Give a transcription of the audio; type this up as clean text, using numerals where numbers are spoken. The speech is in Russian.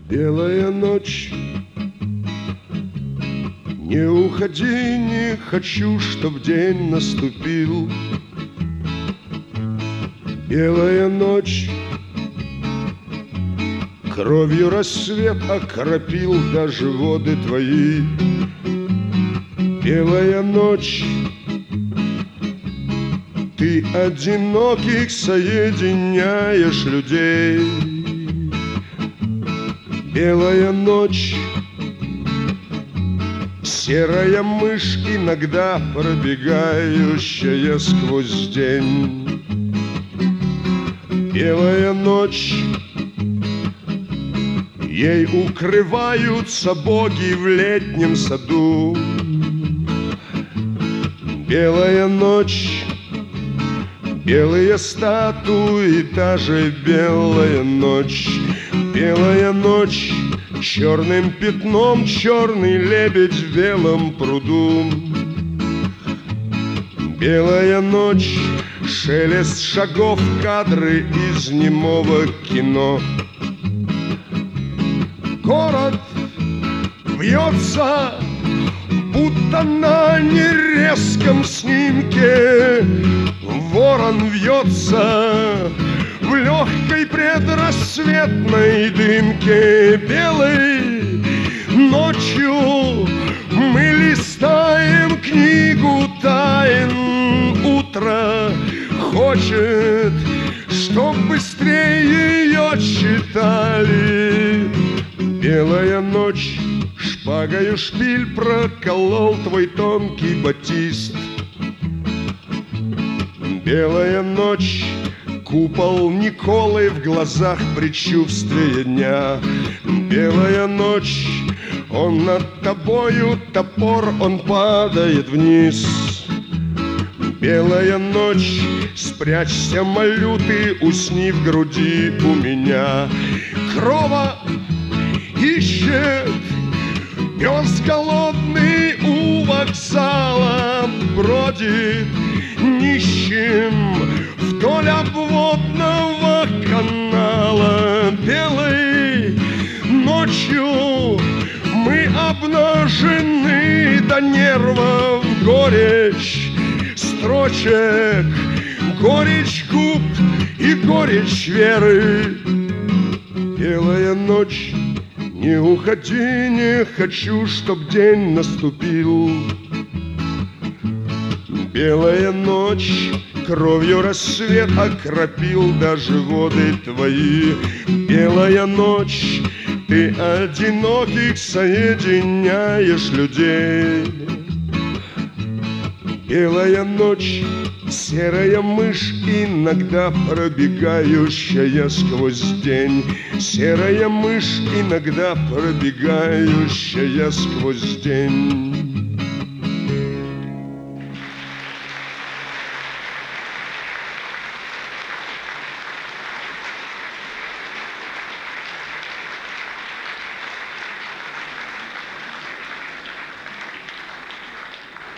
Белая ночь, не уходи, не хочу, чтоб день наступил. Белая ночь, кровью рассвет окропил даже воды твои. Белая ночь, ты одиноких соединяешь людей. Белая ночь, серая мышь, иногда пробегающая сквозь день. Белая ночь, ей укрываются боги в летнем саду. Белая ночь, белые статуи, та же белая ночь. Белая ночь, черным пятном черный лебедь в белом пруду. Белая ночь, шелест шагов, кадры из немого кино. Город вьется, будто на нерезком снимке. Ворон вьется в легкой предрассветной дымке. Белой ночью мы листаем книгу тайн. Утро хочет, чтоб быстрее ее читали. Белая ночь, шпагою шпиль проколол твой тонкий батист. Белая ночь, купол Николы в глазах предчувствия дня. Белая ночь, он над тобою топор, он падает вниз. Белая ночь, спрячься, молю, ты усни в груди у меня. Крова ищет пес голодный у вокзала, бродит нищим вдоль обводного канала. Белой ночью мы обнажены до нервов, горечь строчек, горечь губ и горечь веры. Белая ночь, не уходи, не хочу, чтоб день наступил. Белая ночь, кровью рассвет окропил даже воды твои. Белая ночь, ты одиноких соединяешь людей. Белая ночь, серая мышь, иногда пробегающая сквозь день. Серая мышь, иногда пробегающая сквозь день.